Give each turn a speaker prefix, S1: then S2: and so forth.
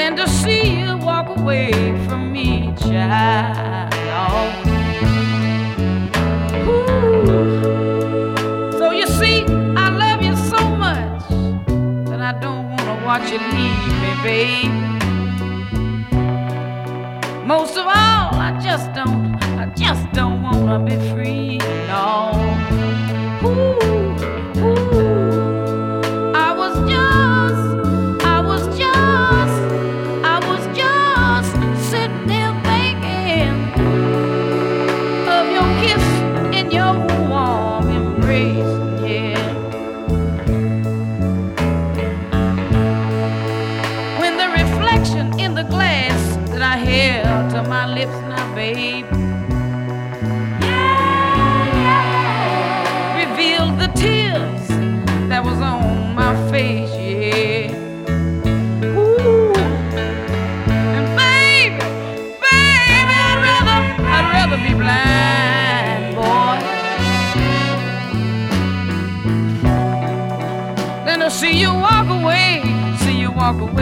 S1: than to see you walk away from me, child. Ooh. So you see, I love you so much that I don't want to watch you leave me, babe. Most of all, I just don't want to be free, no. Ooh, ooh. I was just sitting there thinking of your kiss and your warm embrace, yeah. When the reflection in the glass that I held to my lips now, babe, revealed the tears that was on my face, yeah. Ooh. And baby, I'd rather be blind, boy, than to see you walk away